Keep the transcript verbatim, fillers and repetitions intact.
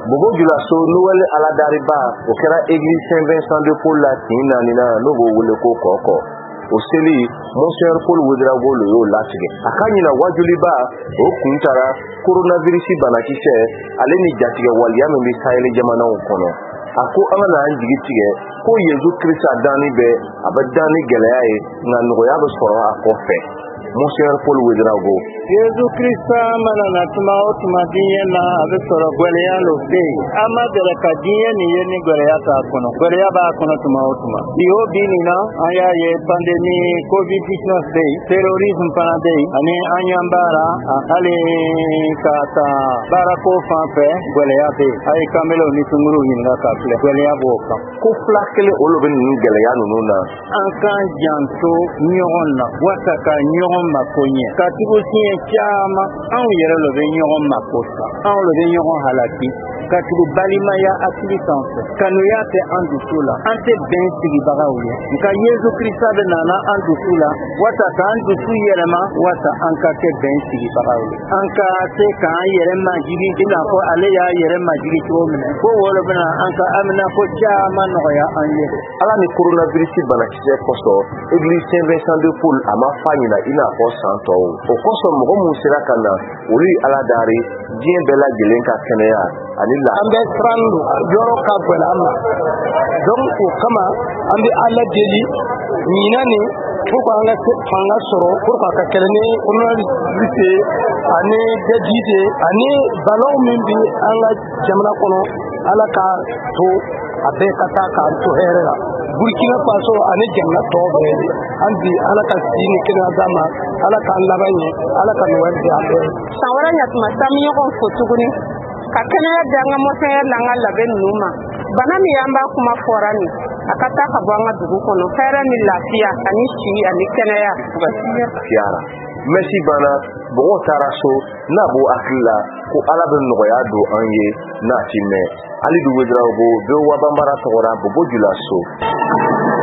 Bobo Julaso Noël Aladariba au kera église Saint-Vincent de Paul la tinanina nobo wule ko koko o seli Monsieur Paul Wodrago lo yo latige akanyina wajuliba o kuntara coronavirus banakise ale ni jatige waliya me misayele jamana kono ako amana anjigitige ko Yesu Christ adani be abadani gelaye na ngoya be soro akofe Monsieur Paul Wodrago Yesu Krista mana na tuma o tuma diye na abe soro gweleya lo be ama bere ka diye ni ye ni gweleya ta kono gweleya ba kono tuma o tuma iyo bini na aya ye pandemi covid nineteen day terrorism pana day ani anyambara ale kata barako fanfe gweleya be ay kamelo ni tunguru hinga ka fle gweleya bo ka ko flakele olobe ni gweleya no na anka janto nyogon na wata ka nyogon makonye katigo tie chama an yere lo be nyogon makosa an lo be nyogon halaki katigo balima ya atlisanse kanu ya te an dusula ante ben sigi bagawye nka Yesu Krista be nana an dusula wata ka an dusu yerema wata anka te ben sigi bagawye anka te ka yere majigi ina ko ale ya yere majigi to mena ko wala bana anka amna ko chama no ya anye ala ni coronavirus banakise koso église Saint-Vincent de Paul ama fanyina ina ko santo o koso mo mo sira kana uri ala dari dien bela gelen ka keneya ani la ambe frandu joro ka bela amma donc ko kama ambe ala deli nyina ne ko ko anga fanga soro ko ka kelene ono lite ani dedide ani balon min bi anga jamana kono ala ka to abe kata ka to herera Burkina Faso ani janna to be andi ala ka sini kina zama ala ka labanye ala ka nuwadi abe sawara nyatuma samiyo ko fotuguni ka kene danga mose langa laben numa bana mi yamba kuma forani akata ka banga dugu kono fere ni lafiya ani ci ani kene ya basiya fiara merci bana bo taraso na bo akila ko ala ben no ya do anye na time ali du wedrago be wa bambara tora Bobo Julaso